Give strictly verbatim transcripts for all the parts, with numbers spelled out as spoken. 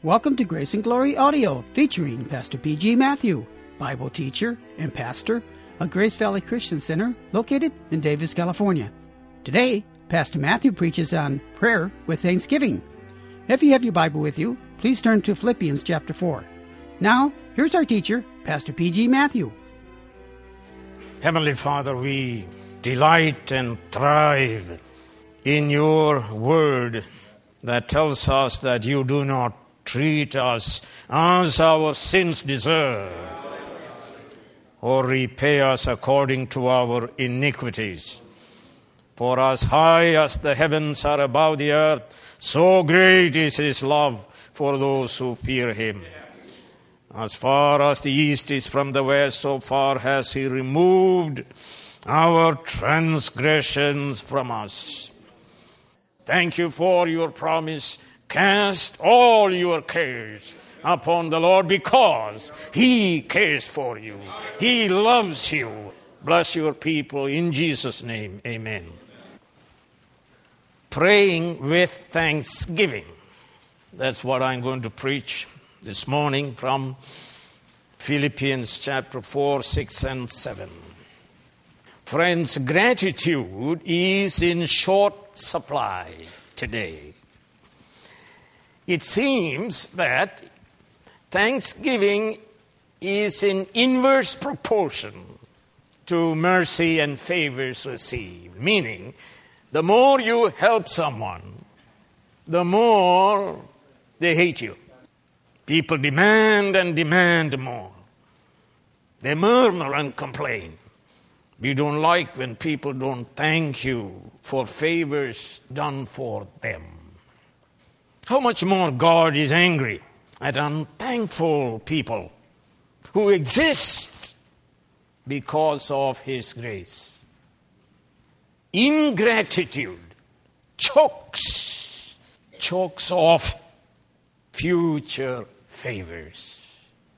Welcome to Grace and Glory Audio, featuring Pastor P G Matthew, Bible teacher and pastor of Grace Valley Christian Center, located in Davis, California. Today, Pastor Matthew preaches on prayer with thanksgiving. If you have your Bible with you, please turn to Philippians chapter four. Now, here's our teacher, Pastor P G Matthew. Heavenly Father, we delight and thrive in your word that tells us that you do not treat us as our sins deserve or repay us according to our iniquities. For as high as the heavens are above the earth, so great is his love for those who fear him. As far as the east is from the west, so far has he removed our transgressions from us. Thank you for your promise. Cast all your cares upon the Lord because he cares for you. He loves you. Bless your people in Jesus' name. Amen. Praying with thanksgiving. That's what I'm going to preach this morning from Philippians chapter four, six, and seven. Friends, gratitude is in short supply today. It seems that thanksgiving is in inverse proportion to mercy and favors received. Meaning, the more you help someone, the more they hate you. People demand and demand more. They murmur and complain. We don't like when people don't thank you for favors done for them. How much more God is angry at unthankful people who exist because of his grace. Ingratitude chokes, chokes off future favors.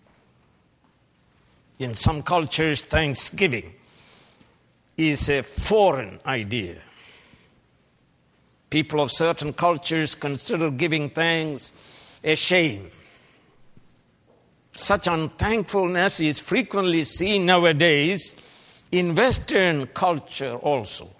In some cultures, thanksgiving is a foreign idea. People of certain cultures consider giving thanks a shame. Such unthankfulness is frequently seen nowadays in Western culture also.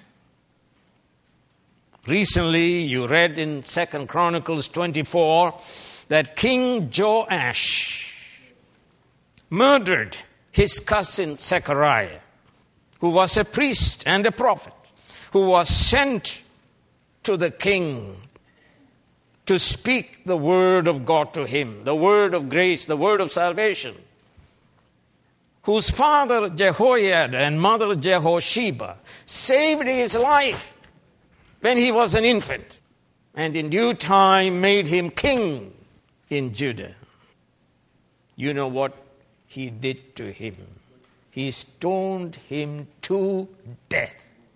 Recently, you read in Second Chronicles twenty-four that King Joash murdered his cousin Zechariah, who was a priest and a prophet, who was sent to the king to speak the word of God to him, the word of grace, the word of salvation, whose father Jehoiada and mother Jehosheba saved his life when he was an infant, and in due time made him king in Judah. You know what he did to him? He stoned him to death.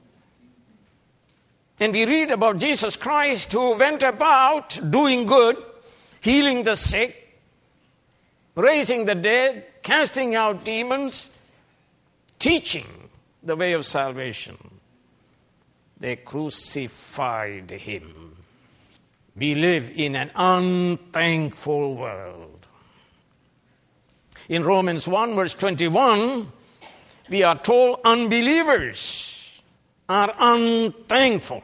And we read about Jesus Christ, who went about doing good, healing the sick, raising the dead, casting out demons, teaching the way of salvation. They crucified him. We live in an unthankful world. In Romans one, verse twenty-one, we are told unbelievers are unthankful.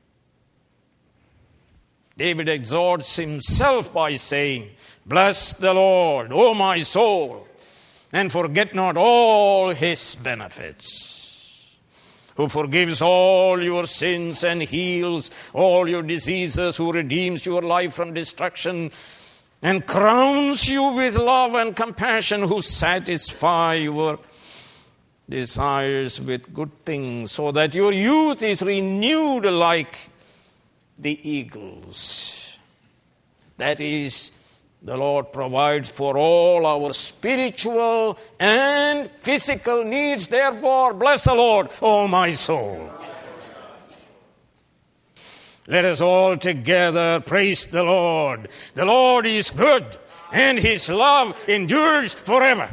David exhorts himself by saying, "Bless the Lord, O my soul, and forget not all his benefits, who forgives all your sins and heals all your diseases, who redeems your life from destruction and crowns you with love and compassion, who satisfy your desires with good things, so that your youth is renewed like the eagles." That is, the Lord provides for all our spiritual and physical needs. Therefore, bless the Lord, O my soul. Let us all together praise the Lord. The Lord is good, and his love endures forever.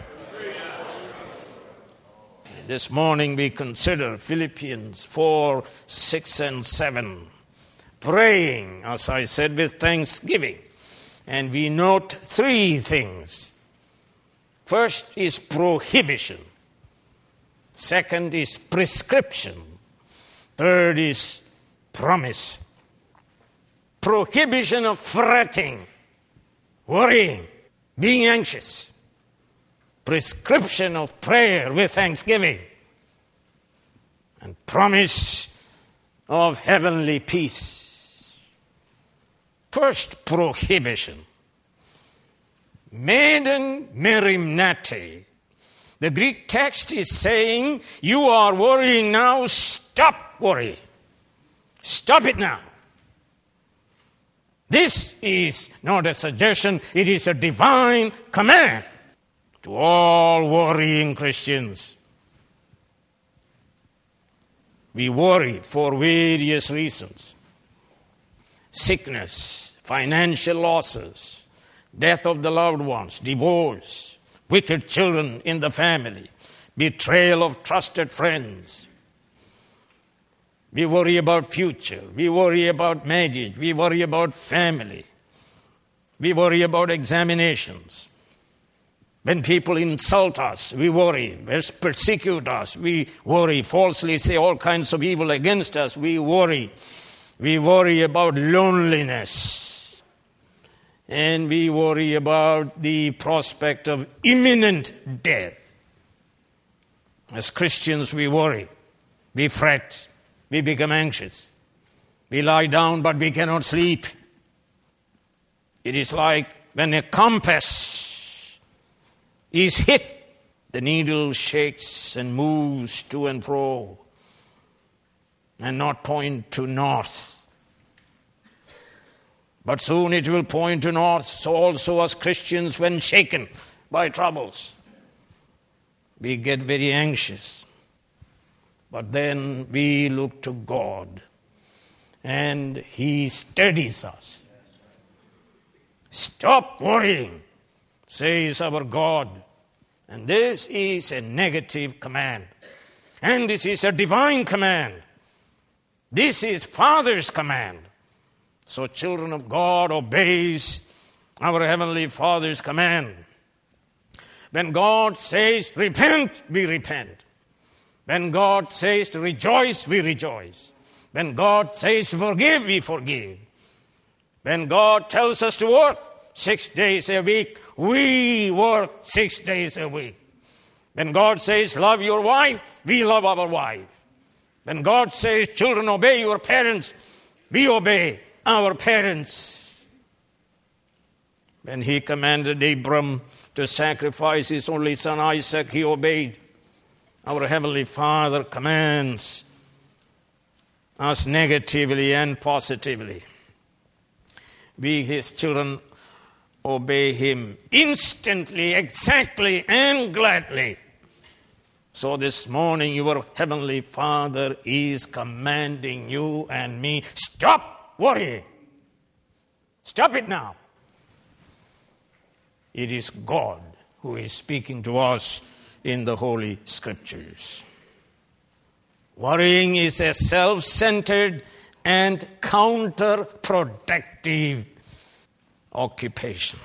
This morning we consider Philippians four, six, and seven. Praying, as I said, with thanksgiving. And we note three things. First is prohibition. Second is prescription. Third is promise. Prohibition of fretting, worrying, being anxious. Prescription of prayer with thanksgiving. And promise of heavenly peace. First, prohibition. Maiden merimnate. The Greek text is saying, you are worrying now, stop worrying. Stop it now. This is not a suggestion, it is a divine command to all worrying Christians. We worry for various reasons. Sickness, financial losses, death of the loved ones, divorce, wicked children in the family, betrayal of trusted friends. We worry about future. We worry about marriage. We worry about family. We worry about examinations. When people insult us, we worry. When persecute us, we worry. Falsely say all kinds of evil against us, we worry. We worry about loneliness. And we worry about the prospect of imminent death. As Christians, we worry. We fret. We become anxious. We lie down, but we cannot sleep. It is like when a compass is hit, the needle shakes and moves to and fro and not point to north. But soon it will point to north. So also as Christians, when shaken by troubles, we get very anxious. But then we look to God and He steadies us. Stop worrying, says our God. And this is a negative command. And this is a divine command. This is Father's command. So children of God obeys our Heavenly Father's command. When God says repent, we repent. When God says to rejoice, we rejoice. When God says forgive, we forgive. When God tells us to work six days a week, we work six days a week. When God says love your wife, we love our wife. When God says children obey your parents, we obey our parents. When He commanded Abram to sacrifice his only son Isaac, he obeyed. Our Heavenly Father commands us negatively and positively. We, His children, obey Him instantly, exactly, and gladly. So this morning, your Heavenly Father is commanding you and me, stop worrying. Stop it now. It is God who is speaking to us in the Holy Scriptures. Worrying is a self-centered and counterproductive occupation.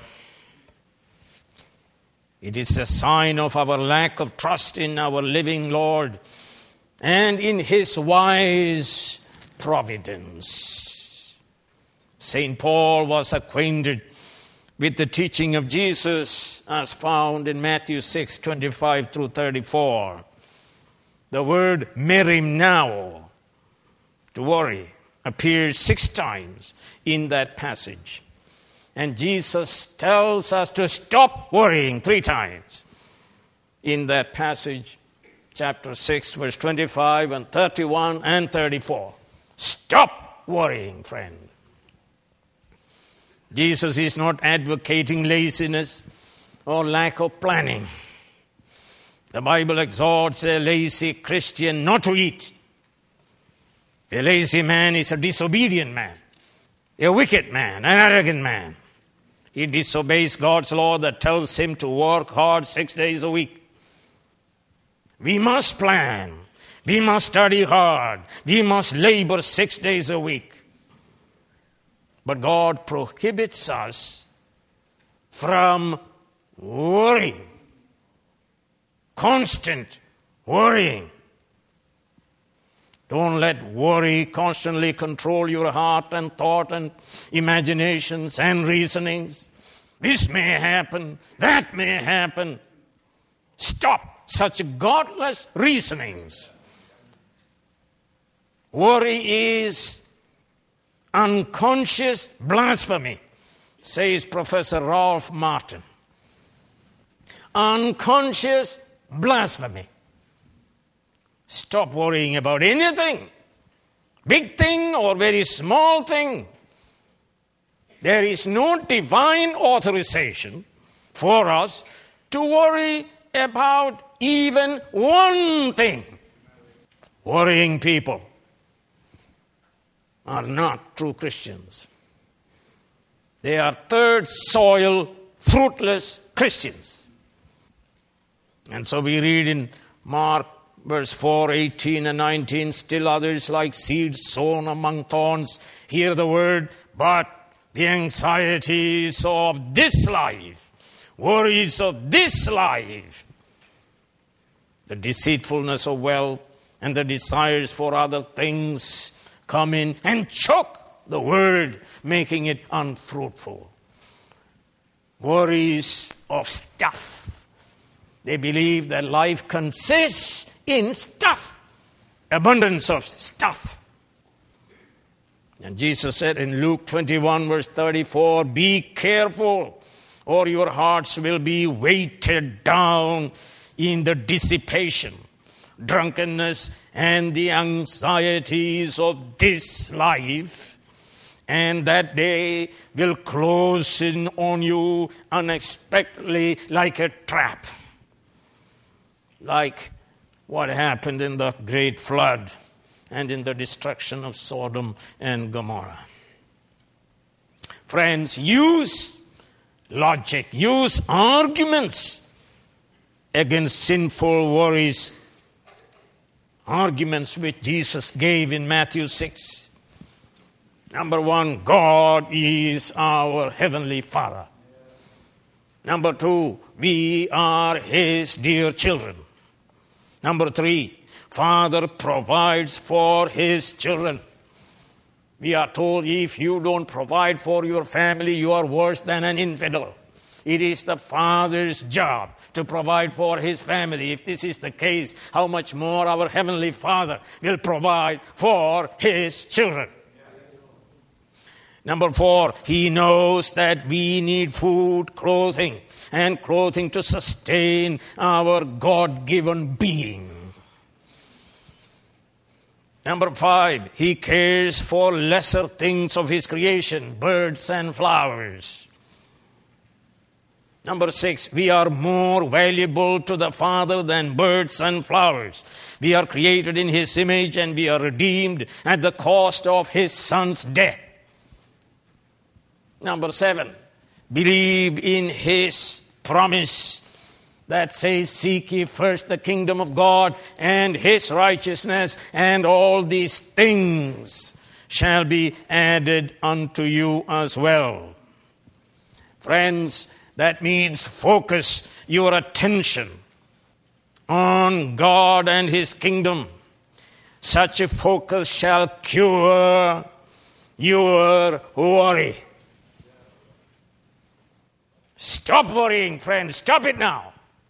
It is a sign of our lack of trust in our living Lord and in His wise providence. Saint Paul was acquainted with the teaching of Jesus as found in Matthew six, twenty-five through thirty-four. The word merimnao, to worry, appears six times in that passage. And Jesus tells us to stop worrying three times in that passage, chapter six, verse twenty-five and thirty-one and thirty-four. Stop worrying, friend. Jesus is not advocating laziness or lack of planning. The Bible exhorts a lazy Christian not to eat. A lazy man is a disobedient man, a wicked man, an arrogant man. He disobeys God's law that tells him to work hard six days a week. We must plan. We must study hard. We must labor six days a week. But God prohibits us from worrying. Constant worrying. Don't let worry constantly control your heart and thought and imaginations and reasonings. This may happen, that may happen. Stop such godless reasonings. Worry is unconscious blasphemy, says Professor Ralph Martin. Unconscious blasphemy. Stop worrying about anything, big thing or very small thing. There is no divine authorization for us to worry about even one thing. Worrying people are not true Christians. They are third soil, fruitless Christians. And so we read in Mark verse four, eighteen and nineteen, still others like seeds sown among thorns hear the word, but the anxieties of this life, worries of this life, the deceitfulness of wealth and the desires for other things come in and choke the word, making it unfruitful. Worries of stuff. They believe that life consists in stuff, abundance of stuff. And Jesus said in Luke twenty-one verse thirty-four, be careful or your hearts will be weighted down in the dissipation, drunkenness, and the anxieties of this life, and that day will close in on you unexpectedly like a trap, like what happened in the great flood and in the destruction of Sodom and Gomorrah. Friends, use logic, use arguments against sinful worries, arguments which Jesus gave in Matthew six. Number one, God is our heavenly Father. Number two, we are His dear children. Number three, Father provides for His children. We are told if you don't provide for your family, you are worse than an infidel. It is the Father's job to provide for His family. If this is the case, how much more our Heavenly Father will provide for His children. Number four, He knows that we need food, clothing, and clothing to sustain our God-given being. Number five, He cares for lesser things of His creation, birds and flowers. Number six, we are more valuable to the Father than birds and flowers. We are created in His image and we are redeemed at the cost of His Son's death. Number seven, believe in His promise that says, seek ye first the kingdom of God and His righteousness, and all these things shall be added unto you as well. Friends, that means focus your attention on God and His kingdom. Such a focus shall cure your worry. Stop worrying, friends. Stop it now.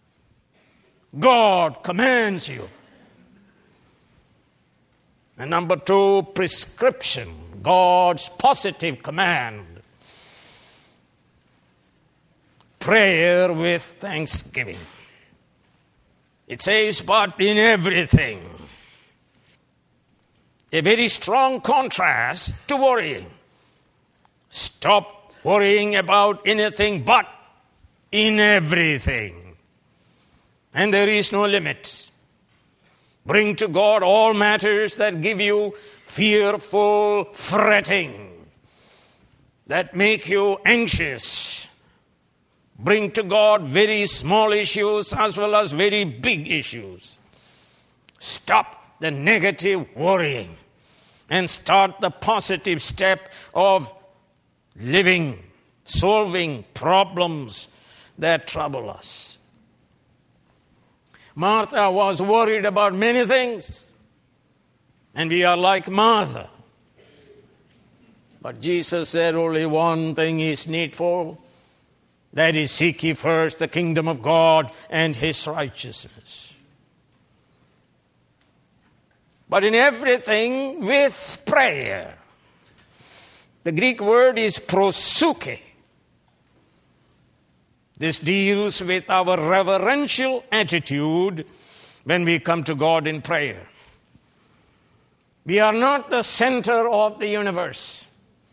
God commands you. And number two, prescription. God's positive command. Prayer with thanksgiving. It says, but in everything. A very strong contrast to worrying. Stop worrying about anything but in everything. And there is no limit. Bring to God all matters that give you fearful fretting, that make you anxious. Bring to God very small issues as well as very big issues. Stop the negative worrying and start the positive step of living solving problems that trouble us. Martha was worried about many things, and we are like Martha. But Jesus said only one thing is needful, that is, seek ye first the kingdom of God and his righteousness. But in everything with prayer. The Greek word is prosuke. This deals with our reverential attitude when we come to God in prayer. We are not the center of the universe.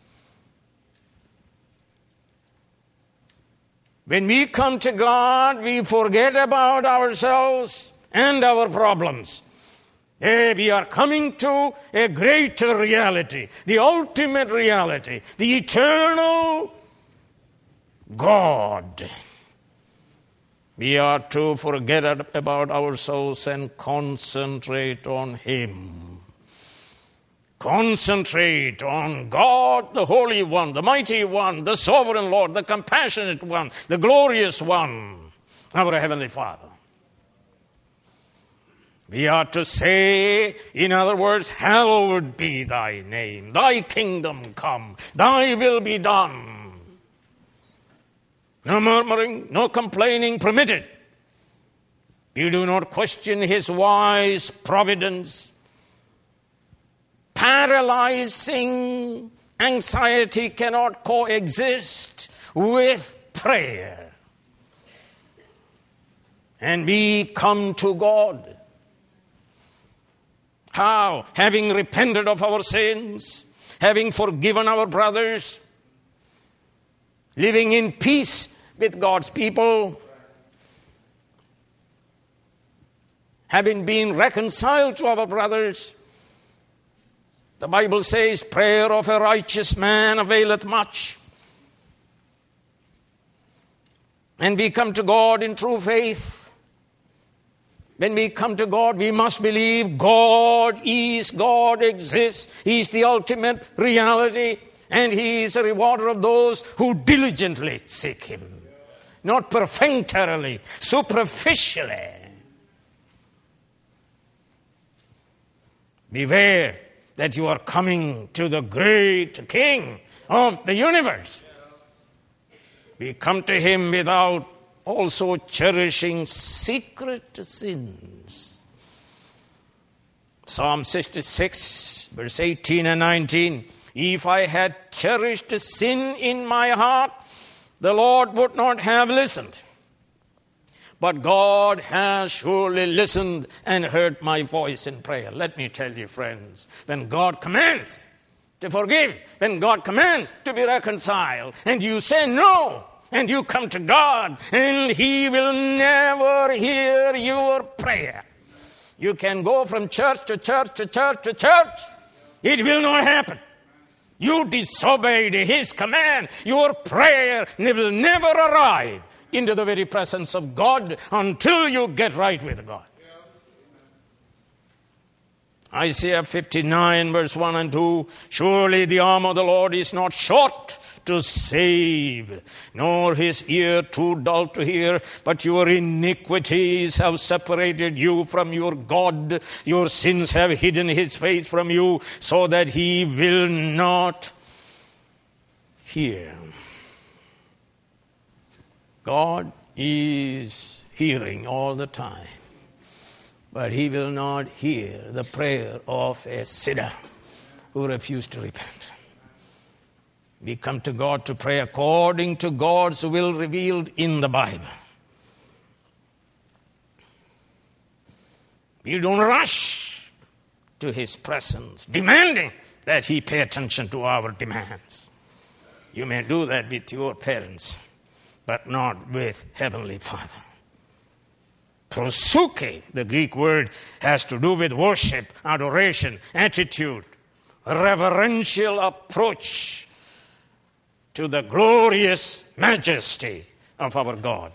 When we come to God, we forget about ourselves and our problems. Hey, we are coming to a greater reality, the ultimate reality, the eternal God. We are to forget about ourselves and concentrate on him. Concentrate on God, the Holy One, the Mighty One, the Sovereign Lord, the Compassionate One, the Glorious One, our Heavenly Father. We are to say, in other words, hallowed be thy name, thy kingdom come, thy will be done. No murmuring, no complaining permitted. You do not question his wise providence. Paralyzing anxiety cannot coexist with prayer. And we come to God. How? Having repented of our sins, having forgiven our brothers, living in peace with God's people, having been reconciled to our brothers. The Bible says, prayer of a righteous man availeth much. And we come to God in true faith. When we come to God, we must believe God is, God exists. He is the ultimate reality. And he is a rewarder of those who diligently seek him. Not perfunctorily, superficially. Beware that you are coming to the great King of the universe. We come to him without also cherishing secret sins. Psalm sixty-six, verse eighteen and nineteen. If I had cherished sin in my heart, the Lord would not have listened. But God has surely listened and heard my voice in prayer. Let me tell you, friends, when God commands to forgive, when God commands to be reconciled, and you say no, and you come to God, and he will never hear your prayer. You can go from church to church to church to church. It will not happen. You disobeyed his command. Your prayer will never arrive into the very presence of God until you get right with God. Isaiah fifty-nine, verse one and two. Surely the arm of the Lord is not short to save, nor his ear too dull to hear, but your iniquities have separated you from your God. Your sins have hidden his face from you, so that he will not hear. God is hearing all the time, but he will not hear the prayer of a sinner who refused to repent. We come to God to pray according to God's will revealed in the Bible. We don't rush to his presence, demanding that he pay attention to our demands. You may do that with your parents, but not with Heavenly Father. Prosuke, the Greek word, has to do with worship, adoration, attitude, reverential approach to the glorious majesty of our God.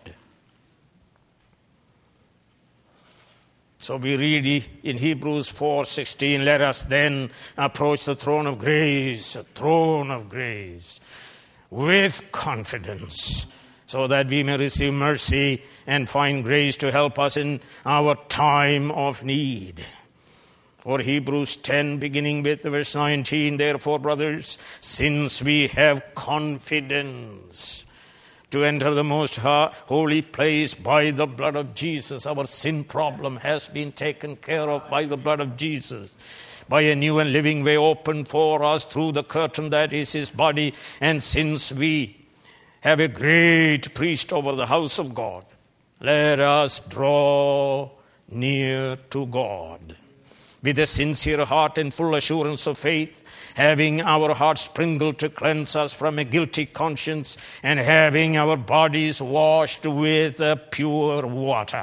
So we read in Hebrews four sixteen, let us then approach the throne of grace, the throne of grace, with confidence, so that we may receive mercy and find grace to help us in our time of need. For Hebrews ten, beginning with verse nineteen, therefore, brothers, since we have confidence to enter the most holy place by the blood of Jesus, our sin problem has been taken care of by the blood of Jesus, by a new and living way opened for us through the curtain that is his body. And since we have a great priest over the house of God, let us draw near to God with a sincere heart and full assurance of faith, having our hearts sprinkled to cleanse us from a guilty conscience, and having our bodies washed with uh, pure water.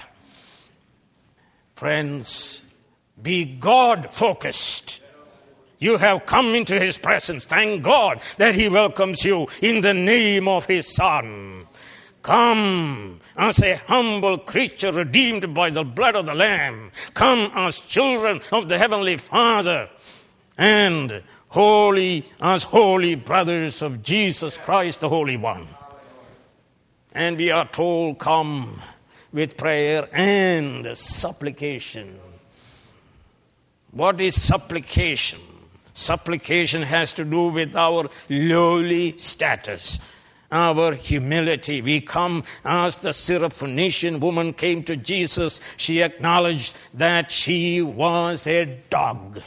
Friends, be God-focused. You have come into his presence. Thank God that he welcomes you in the name of his Son. Come as a humble creature redeemed by the blood of the Lamb. Come as children of the Heavenly Father, and holy as holy brothers of Jesus Christ, the Holy One. And we are told, come with prayer and supplication. What is supplication? Supplication has to do with our lowly status, our humility. We come as the Syrophoenician woman came to Jesus. She acknowledged that she was a dog,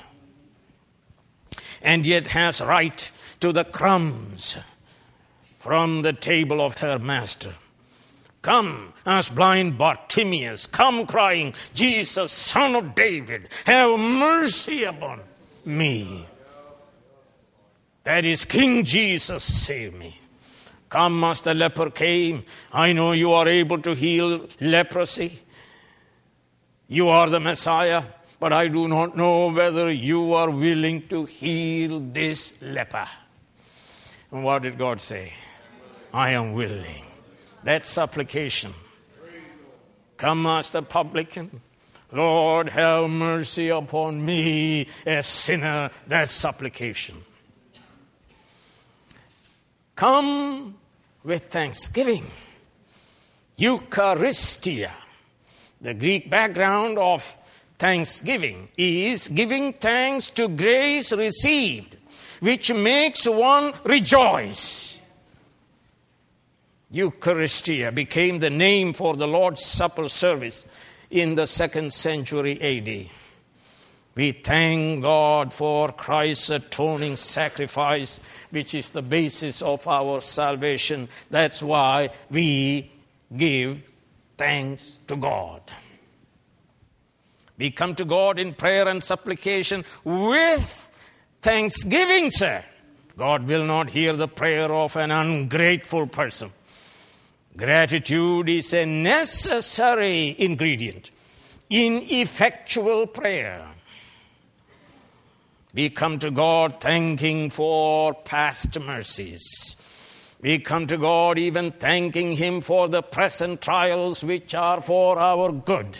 and yet has right to the crumbs from the table of her master. Come as blind Bartimaeus, come crying, Jesus, Son of David, have mercy upon me. That is, King Jesus, save me. Come as the leper came. I know you are able to heal leprosy. You are the Messiah. But I do not know whether you are willing to heal this leper. And what did God say? I am willing. That's supplication. Come as the publican. Lord, have mercy upon me, a sinner. That's supplication. Come with thanksgiving. Eucharistia. The Greek background of thanksgiving is giving thanks to grace received, which makes one rejoice. Eucharistia became the name for the Lord's Supper service in the second century A D. We thank God for Christ's atoning sacrifice, which is the basis of our salvation. That's why we give thanks to God. We come to God in prayer and supplication with thanksgiving, sir. God will not hear the prayer of an ungrateful person. Gratitude is a necessary ingredient in effectual prayer. We come to God thanking for past mercies. We come to God even thanking him for the present trials which are for our good.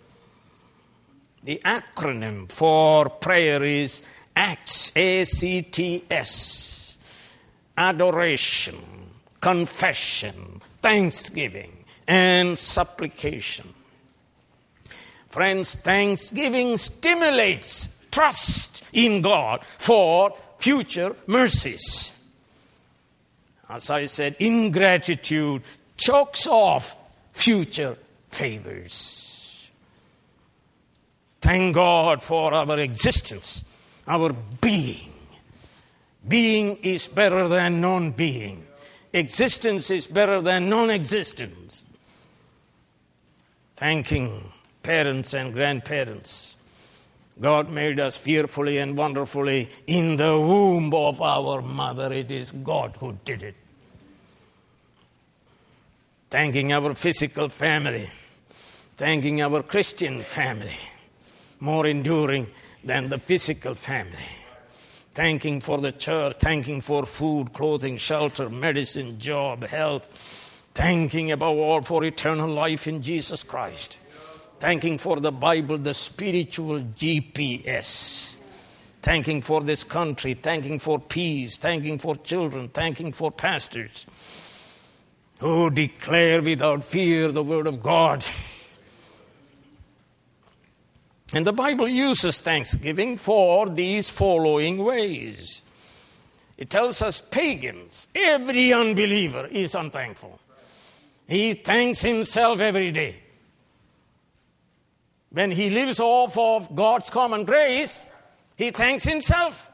The acronym for prayer is ACTS, A C T S. Adoration, confession, thanksgiving, and supplication. Friends, thanksgiving stimulates trust in God for future mercies. As I said, ingratitude chokes off future favors. Thank God for our existence, our being. Being is better than non-being. Existence is better than non-existence. Thanking parents and grandparents. God made us fearfully and wonderfully in the womb of our mother. It is God who did it. Thanking our physical family. Thanking our Christian family. More enduring than the physical family. Thanking for the church. Thanking for food, clothing, shelter, medicine, job, health. Thanking above all for eternal life in Jesus Christ. Thanking for the Bible, the spiritual G P S. thanking for this country, thanking for peace, thanking for children, thanking for pastors who declare without fear the word of God. And the Bible uses thanksgiving for these following ways. It tells us pagans, every unbeliever is unthankful. He thanks himself every day. When he lives off of God's common grace, he thanks himself.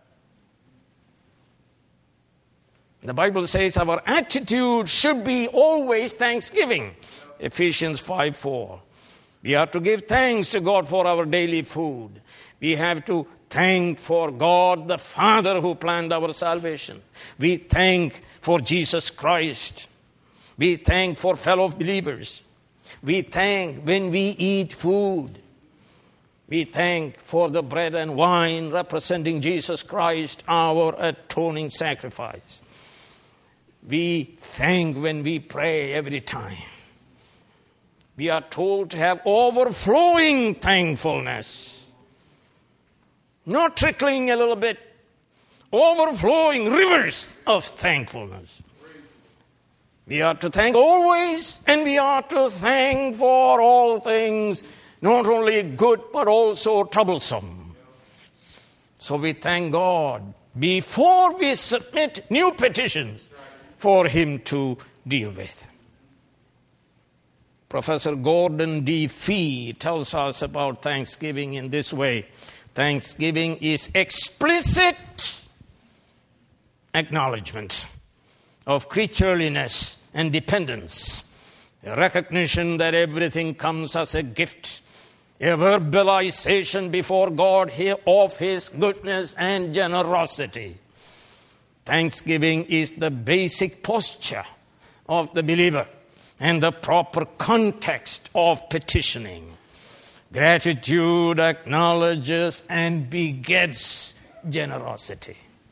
The Bible says our attitude should be always thanksgiving. Ephesians five four. We are to give thanks to God for our daily food. We have to thank for God the Father who planned our salvation. We thank for Jesus Christ. We thank for fellow believers. We thank when we eat food. We thank for the bread and wine representing Jesus Christ, our atoning sacrifice. We thank when we pray every time. We are told to have overflowing thankfulness. Not trickling a little bit. Overflowing rivers of thankfulness. We are to thank always, and we are to thank for all things, not only good, but also troublesome. So we thank God before we submit new petitions for Him to deal with. Professor Gordon D. Fee tells us about thanksgiving in this way. Thanksgiving is explicit acknowledgement of creatureliness and dependence, a recognition that everything comes as a gift, a verbalization before God of His goodness and generosity. Thanksgiving is the basic posture of the believer and the proper context of petitioning. Gratitude acknowledges and begets generosity.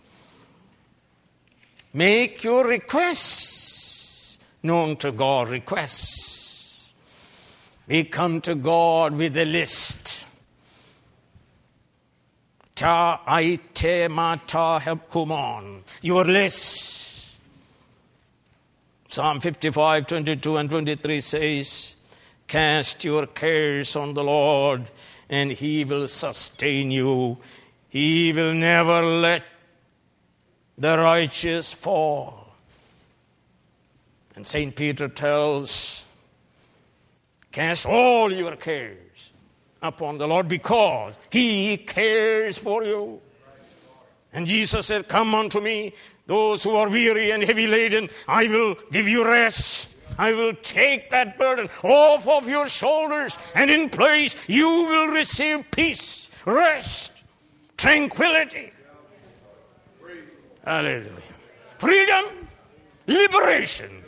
Make your requests known to God. Requests. We come to God with a list. Ta aite mata humon. Your list. Psalm fifty-five, twenty-two and twenty-three says, cast your cares on the Lord, and He will sustain you. He will never let the righteous fall. And Saint Peter tells, cast all your cares upon the Lord because He cares for you. And Jesus said, come unto me, those who are weary and heavy laden, I will give you rest. I will take that burden off of your shoulders, and in place you will receive peace, rest, tranquility. Hallelujah. Freedom, liberation.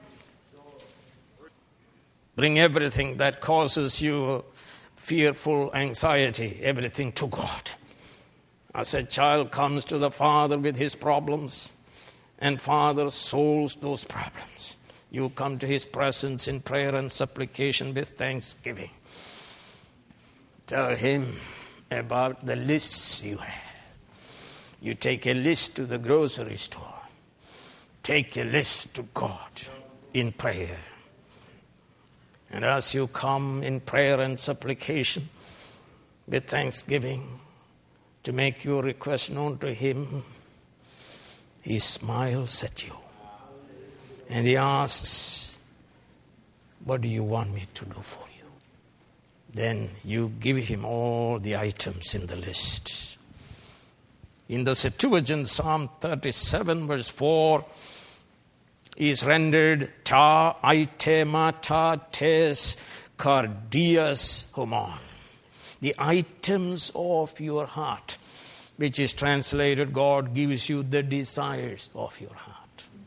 Bring everything that causes you fearful anxiety, everything to God. As a child comes to the Father with his problems, and Father solves those problems, you come to His presence in prayer and supplication with thanksgiving. Tell Him about the lists you have. You take a list to the grocery store. Take a list to God in prayer. And as you come in prayer and supplication with thanksgiving to make your request known to Him, He smiles at you. And He asks, what do you want me to do for you? Then you give Him all the items in the list. In the Septuagint, Psalm thirty-seven, verse four, is rendered ta aitemata tes cardias homon. The items of your heart, which is translated, God gives you the desires of your heart.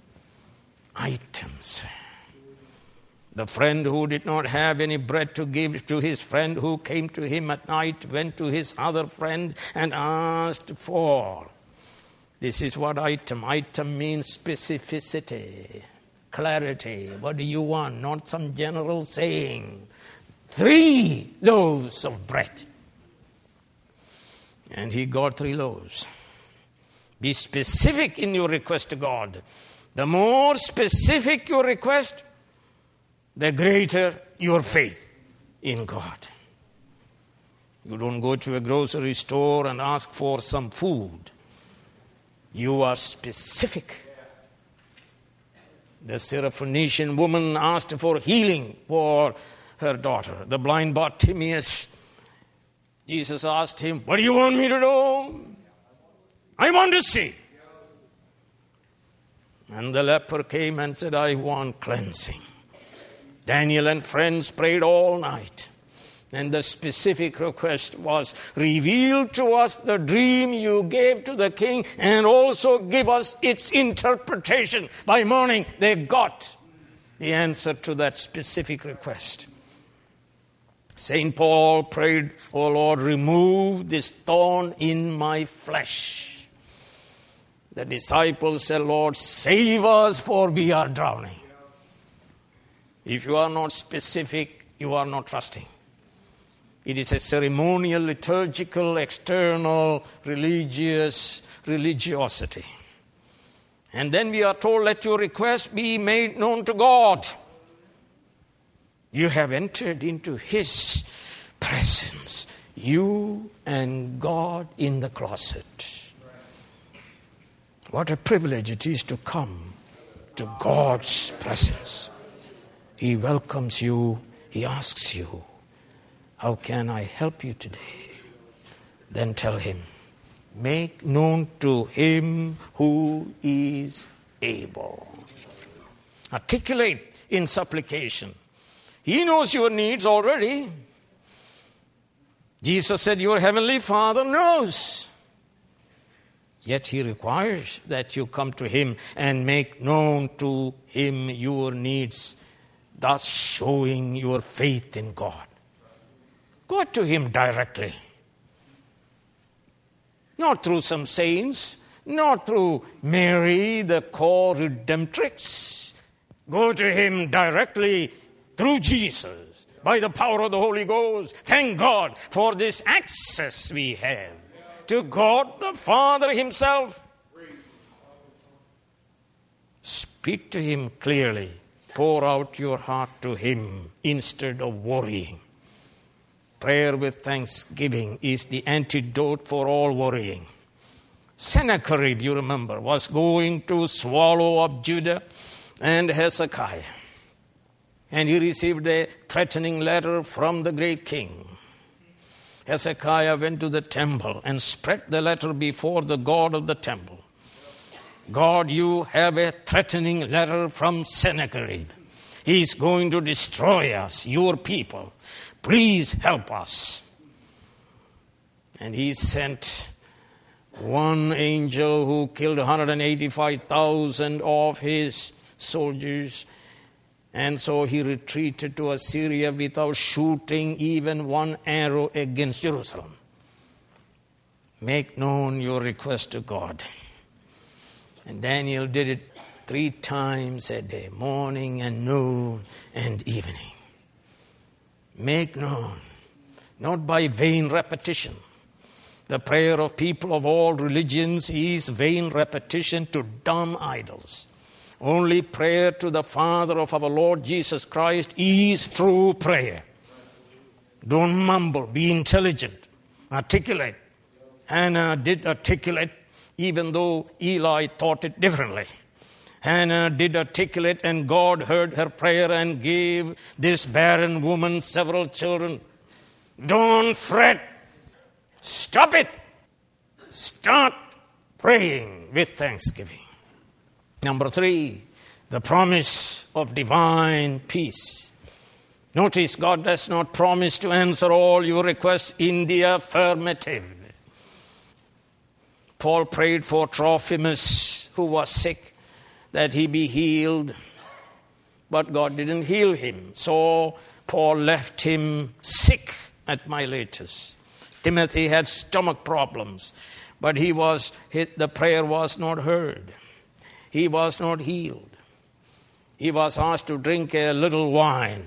Items. The friend who did not have any bread to give to his friend who came to him at night went to his other friend and asked for. This is what item. Item means specificity, clarity. What do you want? Not some general saying. Three loaves of bread. And he got three loaves. Be specific in your request to God. The more specific your request, the greater your faith in God. You don't go to a grocery store and ask for some food. You are specific. The Syrophoenician woman asked for healing for her daughter, the blind Bartimaeus. Jesus asked him, what do you want me to do? I want to see. And the leper came and said, I want cleansing. Daniel and friends prayed all night. And the specific request was, reveal to us the dream you gave to the king and also give us its interpretation. By morning, they got the answer to that specific request. Saint Paul prayed, oh Lord, remove this thorn in my flesh. The disciples said, Lord, save us, for we are drowning. If you are not specific, you are not trusting. It is a ceremonial, liturgical, external, religious religiosity. And then we are told, let your request be made known to God. You have entered into His presence. You and God in the closet. What a privilege it is to come to God's presence. He welcomes you. He asks you, how can I help you today? Then tell Him, make known to Him who is able. Articulate in supplication. He knows your needs already. Jesus said, your heavenly Father knows. Yet He requires that you come to Him and make known to Him your needs, thus showing your faith in God. Go to Him directly. Not through some saints, not through Mary, the co-redemptrix. Go to Him directly through Jesus, by the power of the Holy Ghost. Thank God for this access we have to God the Father Himself. Speak to Him clearly. Pour out your heart to Him instead of worrying. Prayer with thanksgiving is the antidote for all worrying. Sennacherib, you remember, was going to swallow up Judah and Hezekiah. And he received a threatening letter from the great king. Hezekiah went to the temple and spread the letter before the God of the temple. God, you have a threatening letter from Sennacherib. He is going to destroy us, your people. Please help us. And he sent one angel who killed one hundred eighty-five thousand of his soldiers. And so he retreated to Assyria without shooting even one arrow against Jerusalem. Make known your request to God. And Daniel did it three times a day, morning and noon and evening. Make known, not by vain repetition. The prayer of people of all religions is vain repetition to dumb idols. Only prayer to the Father of our Lord Jesus Christ is true prayer. Don't mumble, be intelligent, articulate. Hannah did articulate even though Eli thought it differently. Hannah did articulate, and God heard her prayer and gave this barren woman several children. Don't fret. Stop it. Start praying with thanksgiving. Number three, the promise of divine peace. Notice, God does not promise to answer all your requests in the affirmative. Paul prayed for Trophimus, who was sick, that he be healed, but God didn't heal him. So Paul left him sick at Miletus. Timothy had stomach problems, but he was the prayer was not heard. He was not healed. He was asked to drink a little wine.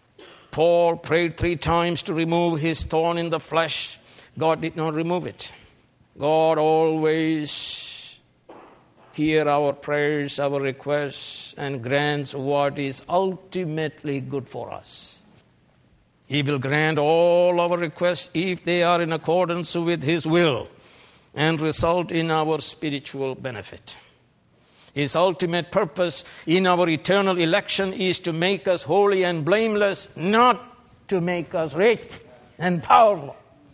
Paul prayed three times to remove his thorn in the flesh. God did not remove it. God always hears our prayers, our requests, and grants what is ultimately good for us. He will grant all our requests if they are in accordance with His will and result in our spiritual benefit. His ultimate purpose in our eternal election is to make us holy and blameless, not to make us rich and powerful.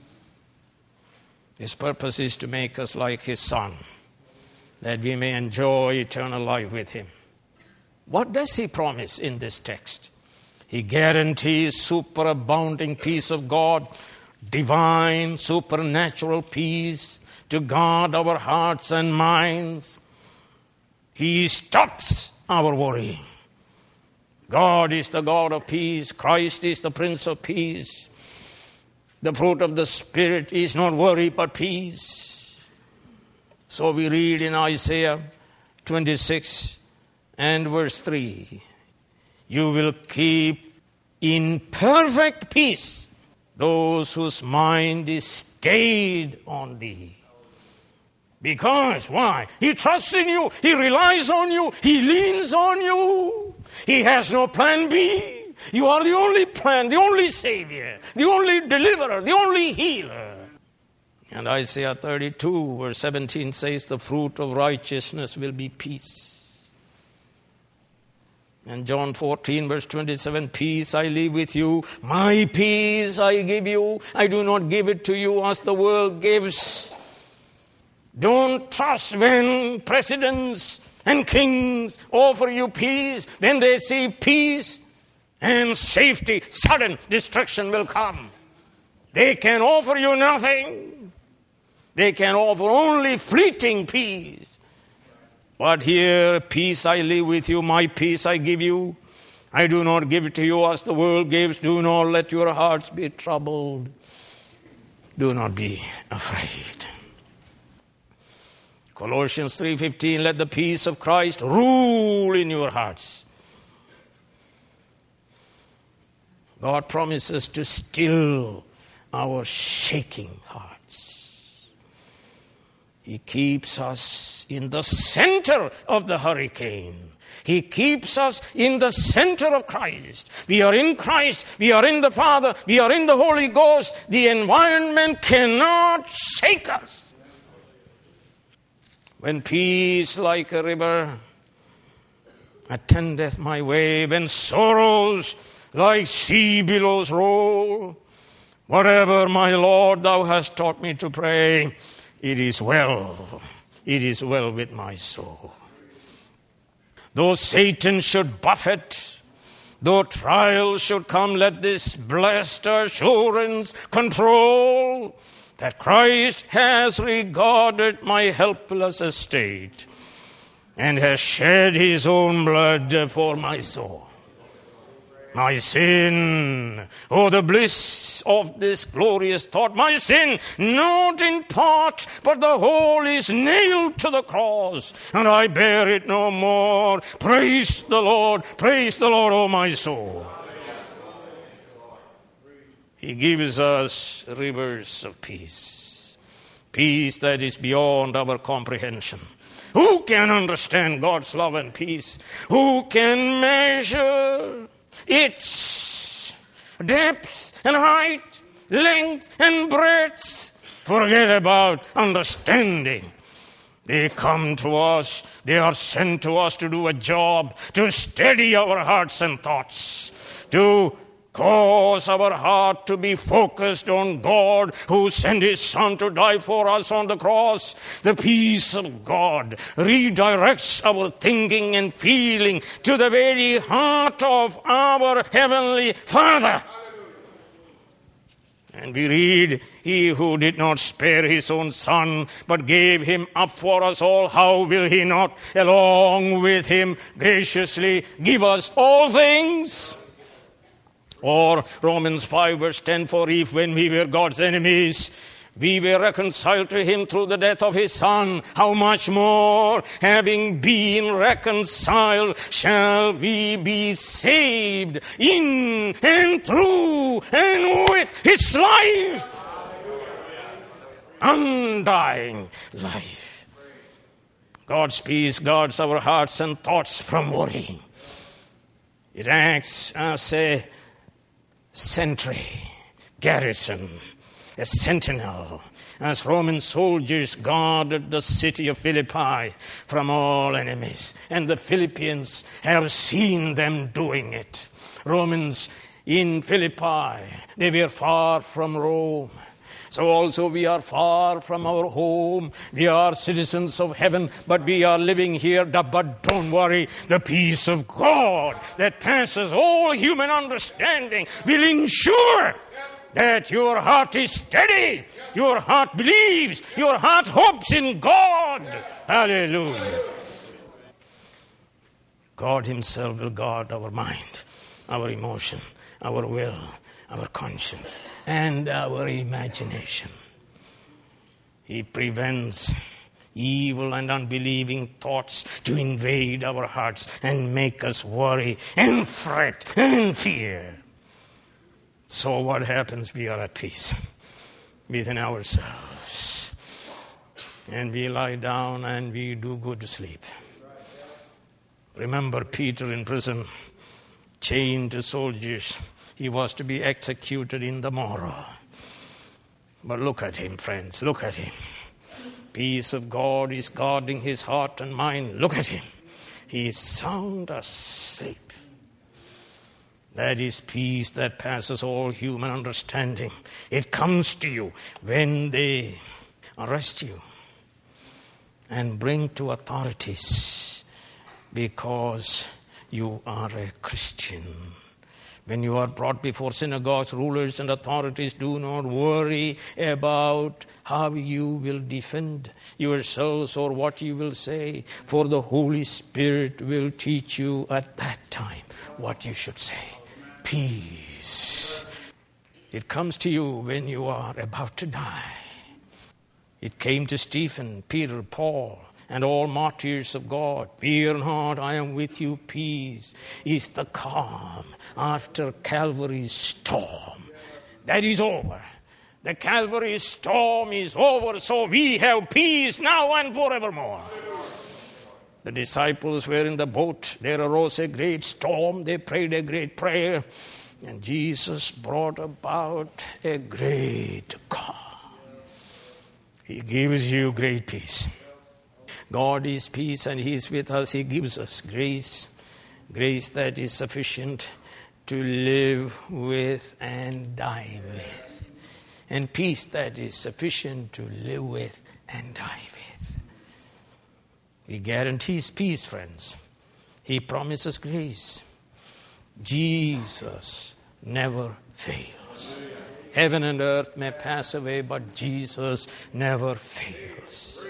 His purpose is to make us like His Son, that we may enjoy eternal life with Him. What does He promise in this text? He guarantees superabounding peace of God, divine, supernatural peace to guard our hearts and minds. He stops our worrying. God is the God of peace. Christ is the Prince of Peace. The fruit of the Spirit is not worry but peace. So we read in Isaiah twenty-six and verse three, you will keep in perfect peace those whose mind is stayed on Thee. Because, why? He trusts in you. He relies on you. He leans on you. He has no plan B. You are the only plan, the only Savior, the only deliverer, the only healer. And Isaiah thirty-two, verse seventeen says, the fruit of righteousness will be peace. And John fourteen, verse twenty-seven, peace I leave with you, my peace I give you. I do not give it to you as the world gives. Don't trust when presidents and kings offer you peace. When they see peace and safety, sudden destruction will come. They can offer you nothing. They can offer only fleeting peace. But here, peace I leave with you, my peace I give you. I do not give it to you as the world gives. Do not let your hearts be troubled. Do not be afraid. Colossians three fifteen, let the peace of Christ rule in your hearts. God promises to still our shaking hearts. He keeps us in the center of the hurricane. He keeps us in the center of Christ. We are in Christ. We are in the Father. We are in the Holy Ghost. The environment cannot shake us. When peace like a river attendeth my way, when sorrows like sea billows roll, whatever, my Lord, thou hast taught me to pray, it is well, it is well with my soul. Though Satan should buffet, though trials should come, let this blessed assurance control that Christ has regarded my helpless estate and has shed His own blood for my soul. My sin, oh, the bliss of this glorious thought, my sin, not in part, but the whole is nailed to the cross, and I bear it no more. Praise the Lord, praise the Lord, oh my soul. He gives us rivers of peace, peace that is beyond our comprehension. Who can understand God's love and peace? Who can measure its depth and height, length and breadth? Forget about understanding. They come to us, they are sent to us to do a job, to steady our hearts and thoughts, to cause our heart to be focused on God who sent His Son to die for us on the cross. The peace of God redirects our thinking and feeling to the very heart of our Heavenly Father. And we read, He who did not spare His own Son, but gave Him up for us all, how will He not, along with Him, graciously give us all things? Or Romans five verse ten, for if when we were God's enemies, we were reconciled to Him through the death of His Son, how much more, having been reconciled, shall we be saved in and through and with His life? undying life. God's peace guards our hearts and thoughts from worrying. It acts as a sentry, garrison, a sentinel, as Roman soldiers guarded the city of Philippi from all enemies. And the Philippians have seen them doing it. Romans in Philippi, they were far from Rome. So also we are far from our home. We are citizens of heaven, but we are living here. But don't worry, the peace of God that passes all human understanding will ensure that your heart is steady, your heart believes, your heart hopes in God. Hallelujah. God himself will guard our mind, our emotion, our will, our conscience, and our imagination. He prevents evil and unbelieving thoughts to invade our hearts and make us worry and fret and fear. So what happens? We are at peace within ourselves. And we lie down and we do go to sleep. Remember Peter in prison, chained to soldiers. He was to be executed in the morrow. But look at him, friends. Look at him. Peace of God is guarding his heart and mind. Look at him. He is sound asleep. That is peace that passes all human understanding. It comes to you when they arrest you and bring to authorities because you are a Christian. When you are brought before synagogues, rulers, and authorities, do not worry about how you will defend yourselves or what you will say, for the Holy Spirit will teach you at that time what you should say. Peace. It comes to you when you are about to die. It came to Stephen, Peter, Paul, and all martyrs of God. Fear not, I am with you. Peace is the calm after Calvary's storm. That is over. The Calvary storm is over, so we have peace now and forevermore. The disciples were in the boat. There arose a great storm. They prayed a great prayer. And Jesus brought about a great calm. He gives you great peace. God is peace and he is with us. He gives us grace. Grace that is sufficient to live with and die with. And peace that is sufficient to live with and die with. He guarantees peace, friends. He promises grace. Jesus never fails. Heaven and earth may pass away, but Jesus never fails.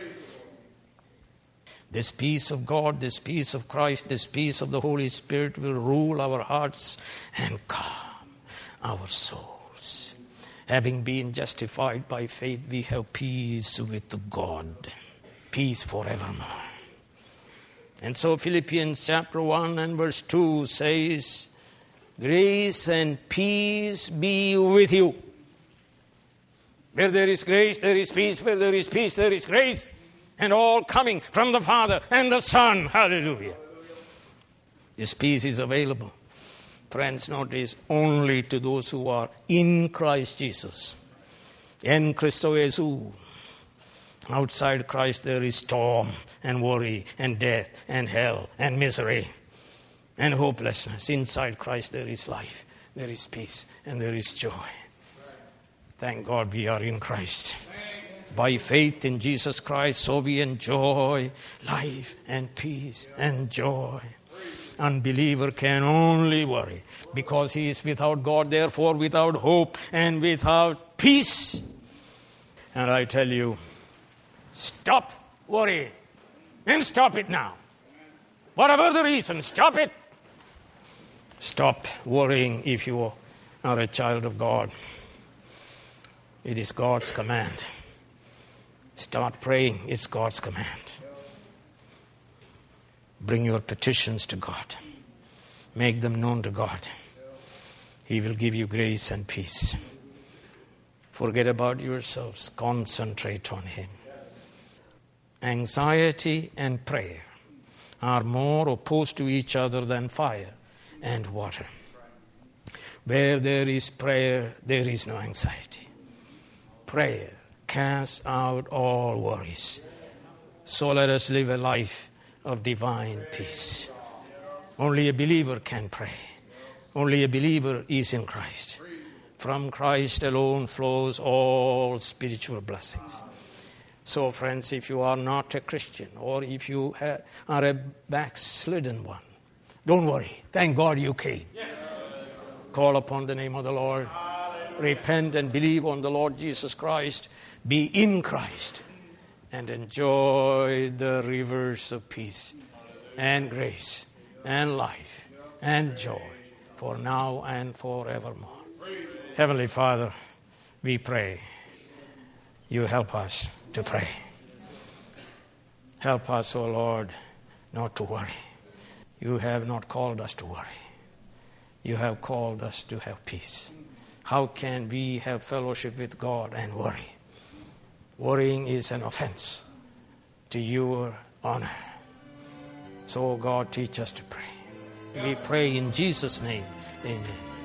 This peace of God, this peace of Christ, this peace of the Holy Spirit will rule our hearts and calm our souls. Having been justified by faith, we have peace with God. Peace forevermore. And so Philippians chapter one and verse two says, grace and peace be with you. Where there is grace, there is peace. Where there is peace, there is grace. And all coming from the Father and the Son. Hallelujah. This peace is available, friends, notice, only to those who are in Christ Jesus. En Christo Jesu. Outside Christ there is storm and worry and death and hell and misery and hopelessness. Inside Christ there is life, there is peace, and there is joy. Thank God we are in Christ. By faith in Jesus Christ, so we enjoy life and peace and joy. Unbeliever can only worry because he is without God, therefore without hope and without peace. And I tell you, stop worrying. And stop it now. Whatever the reason, stop it. Stop worrying if you are a child of God. It is God's command. Start praying. It's God's command. Bring your petitions to God. Make them known to God. He will give you grace and peace. Forget about yourselves. Concentrate on Him. Anxiety and prayer are more opposed to each other than fire and water. Where there is prayer, there is no anxiety. Prayer casts out all worries. So let us live a life of divine peace. Only a believer can pray. Only a believer is in Christ. From Christ alone flows all spiritual blessings. So, friends, if you are not a Christian or if you ha- are a backslidden one, don't worry. Thank God you came. Yes. Call upon the name of the Lord. Hallelujah. Repent and believe on the Lord Jesus Christ. Be in Christ and enjoy the rivers of peace and grace and life and joy for now and forevermore. Heavenly Father, we pray you help us to pray. Help us, O Lord, not to worry. You have not called us to worry. You have called us to have peace. How can we have fellowship with God and worry? Worrying is an offense to your honor. So, God, teach us to pray. We pray in Jesus' name. Amen.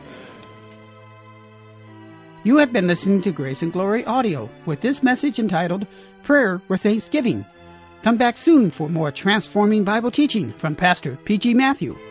You have been listening to Grace and Glory Audio with this message entitled Prayer with Thanksgiving. Come back soon for more transforming Bible teaching from Pastor P G Matthew.